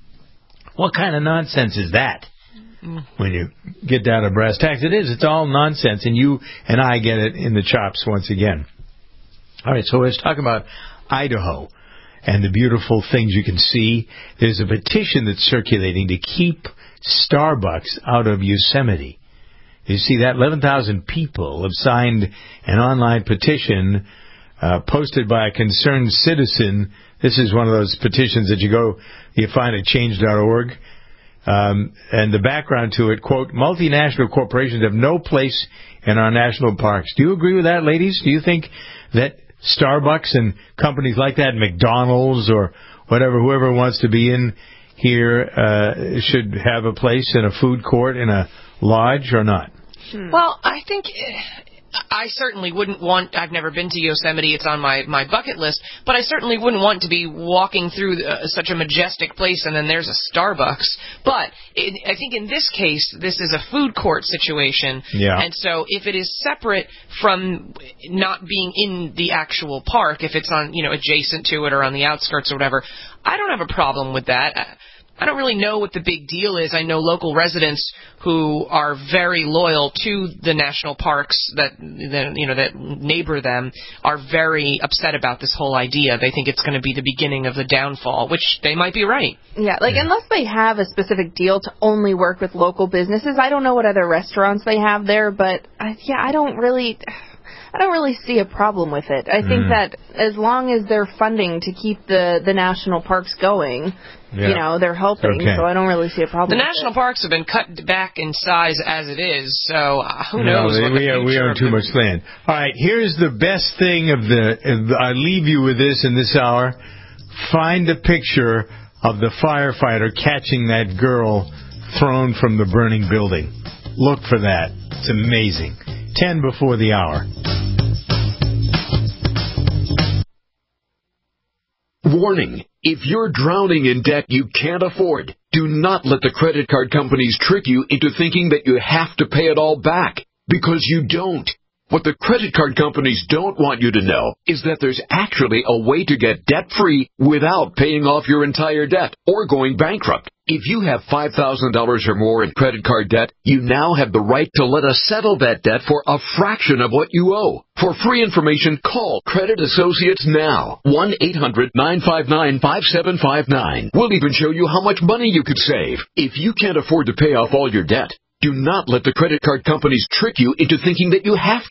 What kind of nonsense is that? When you get down to brass tacks, it is. It's all nonsense, and you and I get it in the chops once again. All right, so let's talk about Idaho and the beautiful things you can see. There's a petition that's circulating to keep Starbucks out of Yosemite. You see that? eleven thousand people have signed an online petition uh, posted by a concerned citizen. This is one of those petitions that you go, you find at change dot org. Um, and the background to it, quote, multinational corporations have no place in our national parks. Do you agree with that, ladies? Do you think that Starbucks and companies like that, McDonald's or whatever, whoever wants to be in here, uh, should have a place in a food court, in a lodge, or not? Well, I think I certainly wouldn't want, I've never been to Yosemite, it's on my, my bucket list, but I certainly wouldn't want to be walking through uh, such a majestic place and then there's a Starbucks. But it, I think in this case, this is a food court situation. Yeah. And so if it is separate from not being in the actual park, if it's on, you know, adjacent to it or on the outskirts or whatever, I don't have a problem with that. I don't really know what the big deal is. I know local residents who are very loyal to the national parks that, that you know that neighbor them are very upset about this whole idea. They think it's going to be the beginning of the downfall, which they might be right. Yeah, like unless they have a specific deal to only work with local businesses, I don't know what other restaurants they have there, but I, yeah, I don't really. I don't really see a problem with it. I think mm. that as long as they're funding to keep the, the national parks going, yeah. you know, they're helping, okay. so I don't really see a problem The with national it. parks have been cut back in size as it is, so uh, who knows no, what we, the are, we own too much land. All right, here's the best thing of the, I leave you with this in this hour. Find a picture of the firefighter catching that girl thrown from the burning building. Look for that. It's amazing. Ten before the hour. Warning. If you're drowning in debt you can't afford, do not let the credit card companies trick you into thinking that you have to pay it all back, because you don't. What the credit card companies don't want you to know is that there's actually a way to get debt-free without paying off your entire debt or going bankrupt. If you have five thousand dollars or more in credit card debt, you now have the right to let us settle that debt for a fraction of what you owe. For free information, call Credit Associates now. one eight hundred nine five nine five seven five nine. We'll even show you how much money you could save. If you can't afford to pay off all your debt, do not let the credit card companies trick you into thinking that you have to.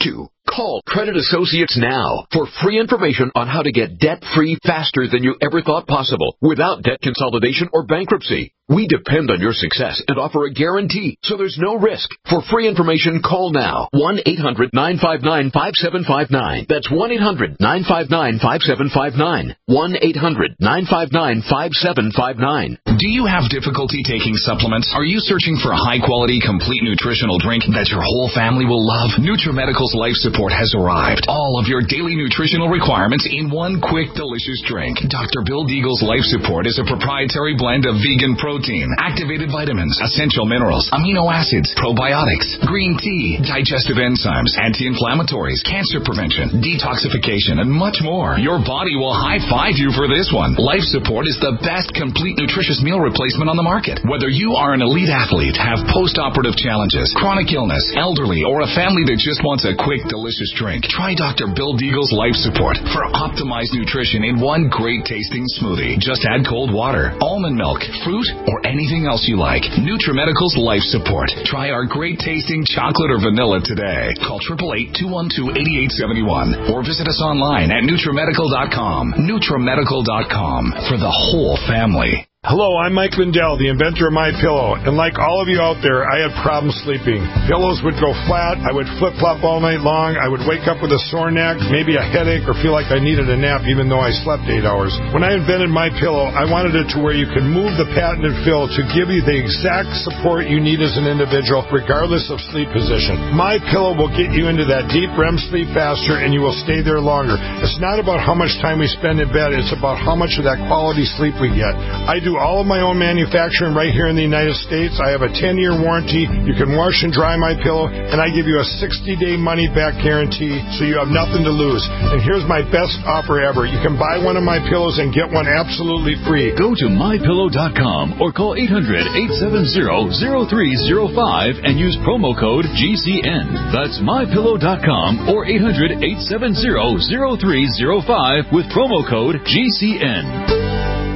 Call Credit Associates now for free information on how to get debt-free faster than you ever thought possible without debt consolidation or bankruptcy. We depend on your success and offer a guarantee, so there's no risk. For free information, call now. one eight hundred nine five nine five seven five nine. That's one eight hundred nine five nine five seven five nine. one eight hundred nine five nine five seven five nine. Do you have difficulty taking supplements? Are you searching for a high-quality, complete nutritional drink that your whole family will love? NutriMedical's Life Support has arrived. All of your daily nutritional requirements in one quick, delicious drink. Doctor Bill Deagle's Life Support is a proprietary blend of vegan protein, activated vitamins, essential minerals, amino acids, probiotics, green tea, digestive enzymes, anti-inflammatories, cancer prevention, detoxification, and much more. Your body will high-five you for this one. Life Support is the best complete nutritious meal replacement on the market. Whether you are an elite athlete, have post-operative challenges, chronic illness, elderly, or a family that just wants a quick, delicious drink, try Doctor Bill Deagle's Life Support for optimized nutrition in one great-tasting smoothie. Just add cold water, almond milk, fruit, or anything else you like. NutriMedical's Life Support. Try our great-tasting chocolate or vanilla today. Call eight eight eight, two one two, eight eight seven one or visit us online at Nutrimedical dot com. Nutrimedical dot com for the whole family. Hello, I'm Mike Lindell, the inventor of MyPillow, and like all of you out there, I had problems sleeping. Pillows would go flat, I would flip-flop all night long, I would wake up with a sore neck, maybe a headache, or feel like I needed a nap even though I slept eight hours. When I invented MyPillow, I wanted it to where you could move the patented fill to give you the exact support you need as an individual, regardless of sleep position. MyPillow will get you into that deep R E M sleep faster, and you will stay there longer. It's not about how much time we spend in bed, it's about how much of that quality sleep we get. I do all of my own manufacturing right here in the United States. I have a ten-year warranty. You can wash and dry my pillow, and I give you a sixty-day money-back guarantee, so you have nothing to lose. And here's my best offer ever. You can buy one of my pillows and get one absolutely free. Go to my pillow dot com or call eight hundred, eight seven zero, zero three zero five and use promo code G C N. That's my pillow dot com or eight hundred, eight seven zero, zero three zero five with promo code G C N.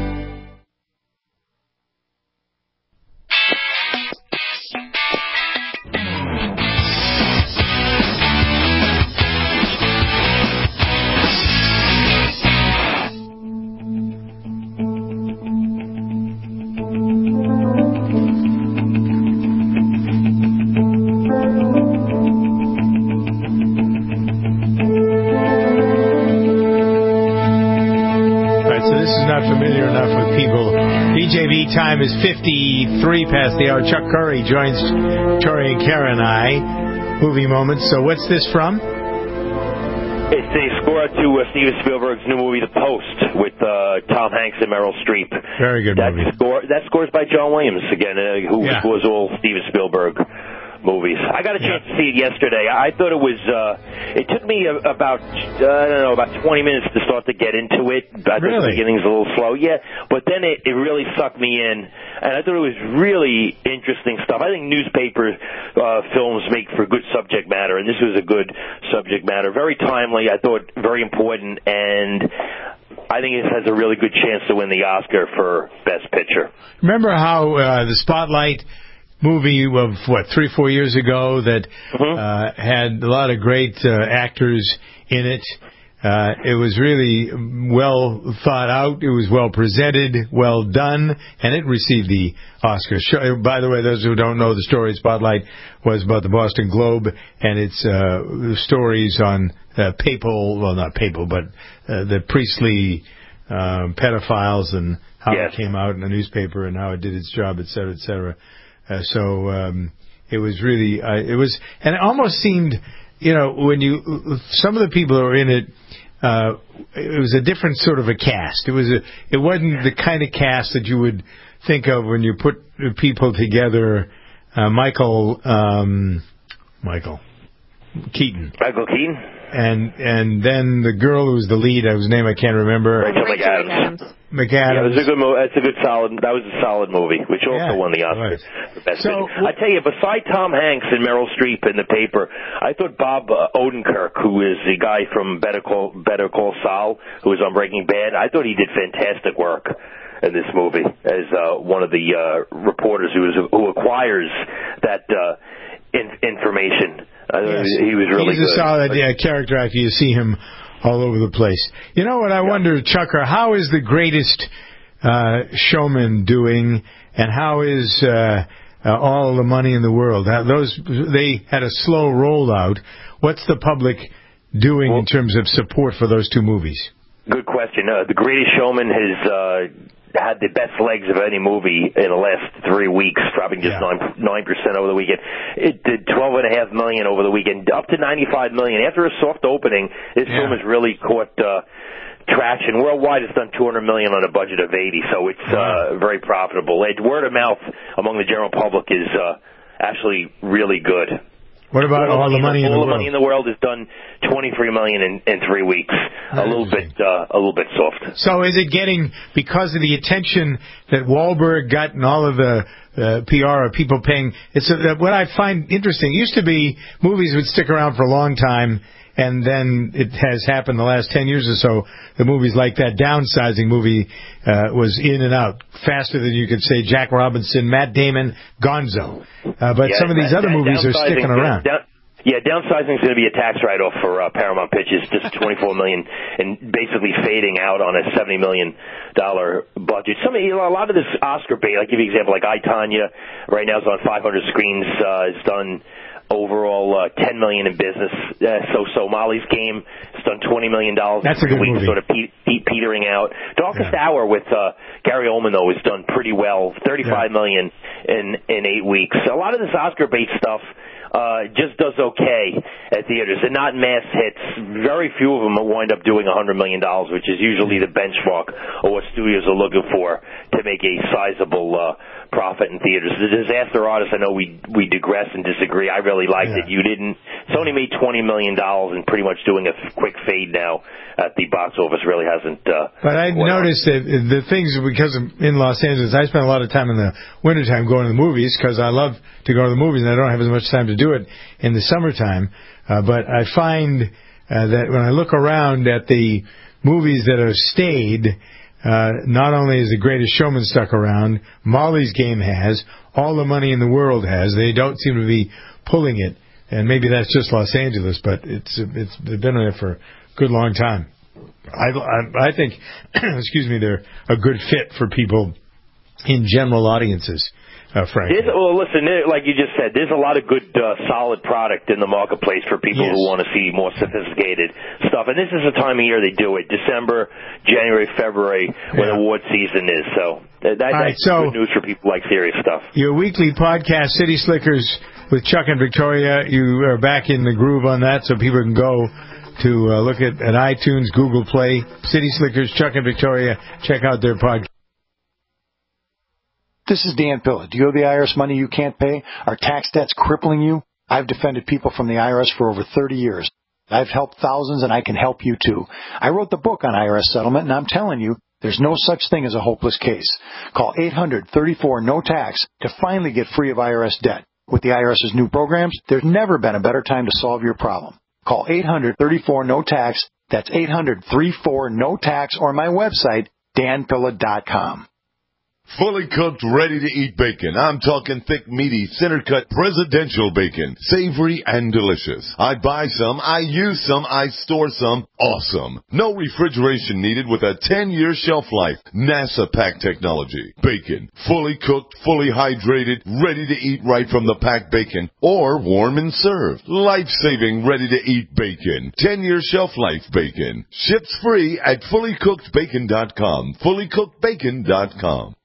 Time is fifty-three past the hour. Chuck Curry joins Tori and Karen and I. Movie moments. So what's this from? It's a score to uh, Steven Spielberg's new movie, The Post, with uh, Tom Hanks and Meryl Streep. Very good that movie. Score, that score's by John Williams, again, uh, who yeah. was all Steven Spielberg movies. I got a chance yeah. to see it yesterday. I thought it was, uh, it took me a, about, uh, I don't know, about twenty minutes to start to get into it. I thought really? the beginning's a little slow. Yeah, but then it, it really sucked me in, and I thought it was really interesting stuff. I think newspaper uh, films make for good subject matter, and this was a good subject matter. Very timely, I thought very important, and I think it has a really good chance to win the Oscar for Best Picture. Remember how uh, the Spotlight movie of, what, three, four years ago that mm-hmm. uh, had a lot of great uh, actors in it. Uh, it was really well thought out. It was well presented, well done, and it received the Oscar. By the way, those who don't know the story, Spotlight was about the Boston Globe and its uh, stories on uh, papal, well, not papal, but uh, the priestly uh, pedophiles and how yes. it came out in the newspaper and how it did its job, et cetera, et cetera. Uh, so um, it was really, uh, it was, and it almost seemed, you know, when you, some of the people who were in it, uh, it was a different sort of a cast. It was a, it wasn't the kind of cast that you would think of when you put people together. Uh, Michael, um, Michael Keaton. Michael Keaton. And and then the girl who was the lead, whose name I can't remember. Rachel McAdams. McAdams. Yeah, it was a good movie. It's a good solid. That was a solid movie, which also yeah, won the Oscar right. for Best so, Picture. I tell you, beside Tom Hanks and Meryl Streep in the paper, I thought Bob uh, Odenkirk, who is the guy from Better Call Better Call Saul, who was on Breaking Bad, I thought he did fantastic work in this movie as uh, one of the uh, reporters who is who acquires that uh, in, information Uh, Yes. He was really He's good. a solid yeah, character actor. You see him all over the place. You know what I wonder, Chucker, how is the Greatest uh, Showman doing, and how is uh, uh, All the Money in the World? Uh, those they had a slow rollout. What's the public doing in terms of support for those two movies? Good question. Uh, the Greatest Showman has uh, had the best legs of any movie in the last three weeks, dropping just nine nine percent over the weekend. It did twelve and a half million over the weekend, up to ninety five million after a soft opening. This Yeah. film has really caught uh, traction worldwide. It's done two hundred million on a budget of eighty, so it's uh, very profitable. It, word of mouth among the general public is uh, actually really good. What about All the Money in the All World? the Money in the World has done twenty-three million in, in three weeks. A little bit, uh, a little bit soft. So is it getting, because of the attention that Wahlberg got and all of the uh, P R of people paying, it's uh, what I find interesting. It used to be movies would stick around for a long time, and then it has happened the last ten years or so. The movies like that Downsizing movie uh, was in and out faster than you could say Jack Robinson, Matt Damon, Gonzo. Uh, but Yeah, some of these that- other that movies are sticking downsizing- around. down- yeah, downsizing is going to be a tax write-off for uh, Paramount Pictures, just twenty-four million dollars, and basically fading out on a seventy million dollars budget. Some, you know, a lot of this Oscar bait. I'll give you an example, like I, Tonya, right now is on five hundred screens. Uh, it's done overall uh, ten million dollars in business. Uh, so, so Molly's Game has done twenty million dollars. That's a good week, movie. Sort of pe- pe- petering out. Darkest Hour with uh, Gary Oldman, though, has done pretty well. thirty-five million dollars in in eight weeks. A lot of this Oscar bait stuff uh, just does okay at theaters. They're not mass hits. Very few of them wind up doing one hundred million dollars, which is usually the benchmark of what studios are looking for to make a sizable uh, profit in theaters. The Disaster Artist, I know we we digress and disagree. I really liked Yeah. it. You didn't. It's only made twenty million dollars and pretty much doing a quick fade now at the box office. Really hasn't. Uh, But I noticed that the things, because I'm in Los Angeles, I spend a lot of time in the wintertime going to the movies because I love to go to the movies and I don't have as much time to do it in the summertime. Uh, but I find uh, that when I look around at the movies that have stayed, uh, not only is The Greatest Showman stuck around, Molly's Game has, All the Money in the World has. They don't seem to be pulling it. And maybe that's just Los Angeles, but it's it's they've been there for a good long time. I, I, I think, excuse me, they're a good fit for people in general audiences, uh, frankly. There's, well, listen, there, like you just said, there's a lot of good, uh, solid product in the marketplace for people Yes. who want to see more sophisticated stuff. And this is the time of year they do it, December, January, February, when Yeah. award season is. So that, that, All right, that's so- good news for people who like serious stuff. Your weekly podcast, City Slickers with Chuck and Victoria, you are back in the groove on that, so people can go to uh, look at, at iTunes, Google Play, City Slickers, Chuck and Victoria, check out their podcast. This is Dan Pilla. Do you owe the I R S money you can't pay? Are tax debts crippling you? I've defended people from the I R S for over thirty years. I've helped thousands, and I can help you too. I wrote the book on I R S settlement, and I'm telling you, there's no such thing as a hopeless case. Call eight hundred thirty-four no tax to finally get free of I R S debt. With the IRS's new programs, there's never been a better time to solve your problem. Call eight hundred thirty-four no tax. That's eight hundred thirty-four no tax, or my website, dan pilla dot com. Fully cooked, ready-to-eat bacon. I'm talking thick, meaty, center-cut presidential bacon. Savory and delicious. I buy some, I use some, I store some. Awesome. No refrigeration needed with a ten-year shelf life. NASA pack technology. Bacon. Fully cooked, fully hydrated, ready to eat right from the packed bacon. Or warm and served. Life-saving, ready-to-eat bacon. ten-year shelf life bacon. Ships free at fully cooked bacon dot com. fully cooked bacon dot com.